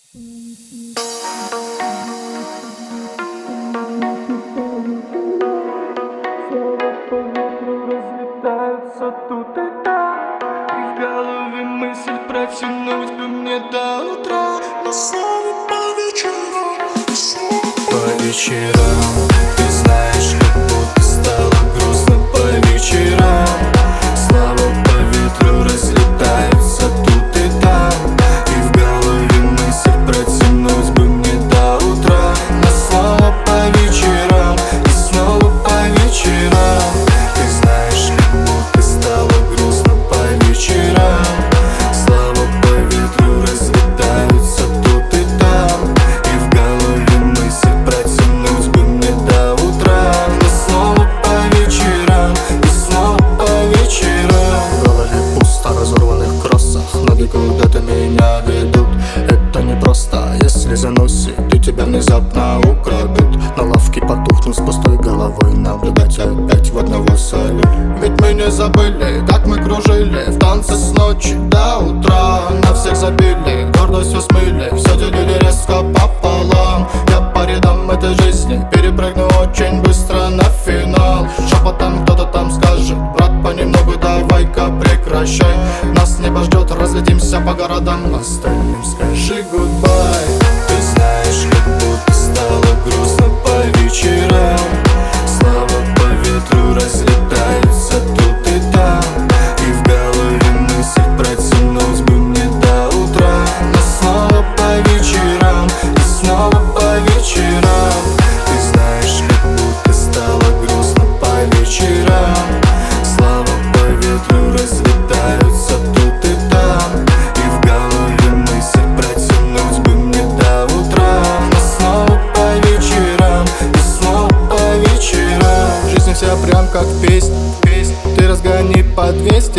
Слова по ветру разлетаются тут и там, и в голове мысль протянуть бы мне до утра. Но снова по вечерам, снова по вечерам. Ты знаешь, как будто стало грустно по вечерам. Слова по ветру разлетаются тут и там, и в голове мысль протянуть бы мне до утра. Но снова по вечерам, и снова по вечерам. Ты знаешь, как будто стало грустно по вечерам. Слова по ветру разлетаются тут и там, и в голове мысль протянуть бы мне до утра. Но снова по вечерам, и снова по вечерам. В голове пусто, разорванных кроссах, ноги куда-то меня ведут. Это не просто, если заносит, и тебя внезапно украдут. На лавке потухнут с пустой головой, наблюдать опять в одного салют. Ведь мы не забыли, как мы кружили в танце с ночи до утра. На всех забили, гордость смыли, все делили резко пополам. Я по рядам этой жизни перепрыгну очень быстро на финал. Шепотом кто-то там скажет: брат, понемногу давай-ка прекращай. Нас небо ждет, разлетимся по городам, остальным скажи гудбай. Ты знаешь, как будто стало грустно по вечерам. Слова по ветру разлетаются тут и там, и в голове мысль протянуть бы мне до утра. Но снова по вечерам, и снова по вечерам. Ты знаешь, как будто стало грустно по вечерам. Слова по ветру разлетаются тут и там, и в голове мысль протянуть бы мне до утра. Но снова по вечерам, и снова по вечерам. Жизнь вся прям как песня, ты разгони по 200,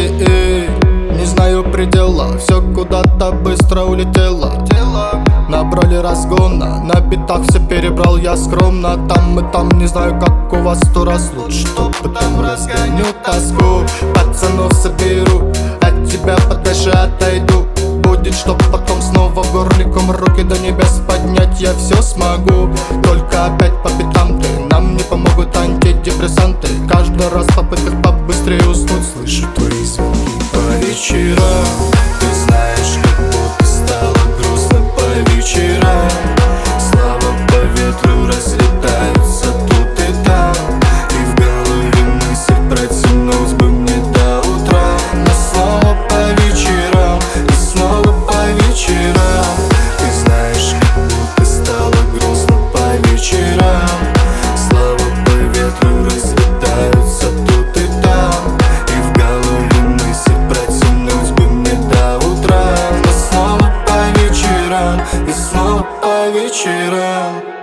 не знаю предела, все куда-то быстро улетело. Набрали разгона, на битах все перебрал я скромно. Там и там, не знаю, как у вас то разлуч, что потом разгоню тоску. Пацанов соберу, от тебя подальше отойду. Будет, чтоб потом снова горликом руки до небес поднять я все смогу. Только опять по пятам ты, нам не помогут антидепрессанты. Каждый раз в попытках побыстрее уснуть слышу твои звуки по вечерам. Ты знаешь, как будто стало грустно по вечерам. Слова по ветру разлетаются тут и там, и в голове мысль протянуть бы мне до утра. Но снова по вечерам, и снова по вечерам. Ты знаешь, как будто стало грустно по вечерам. Слова по ветру разлетаются тут и там, и в голове мысль протянуть бы мне до утра. Но снова по вечерам, и снова по вечерам.